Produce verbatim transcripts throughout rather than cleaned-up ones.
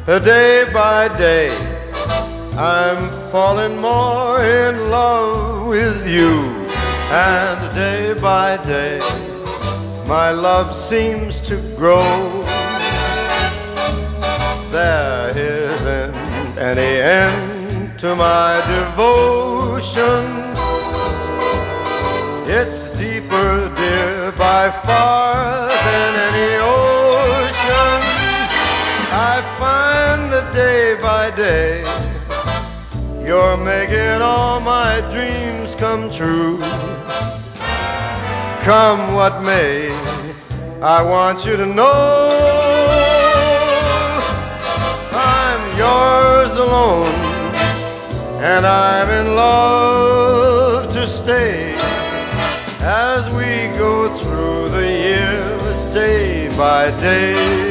Day by day, I'm falling more in love with you. And day by day, my love seems to grow. There isn't any end to my devotion. It's deeper, dear, by far than any ocean. I find that day by day you're making all my dreams come true. Come what may, I want you to know I'm yours alone, and I'm in love to stay as we go through the years day by day.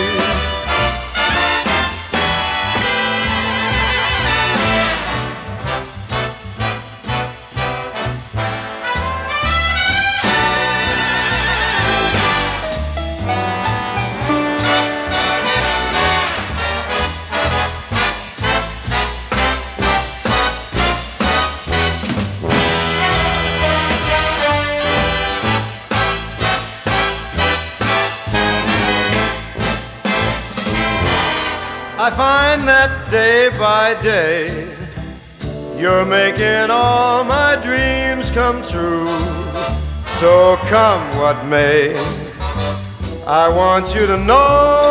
I find that day by day you're making all my dreams come true. So come what may, I want you to know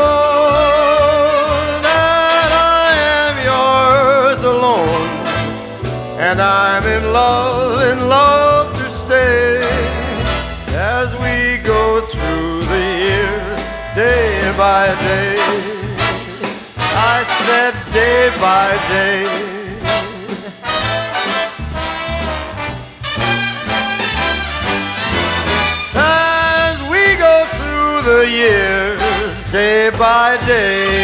that I am yours alone, and I'm in love, in love to stay as we go through the years day by day. I said day by day. As we go through the years day by day.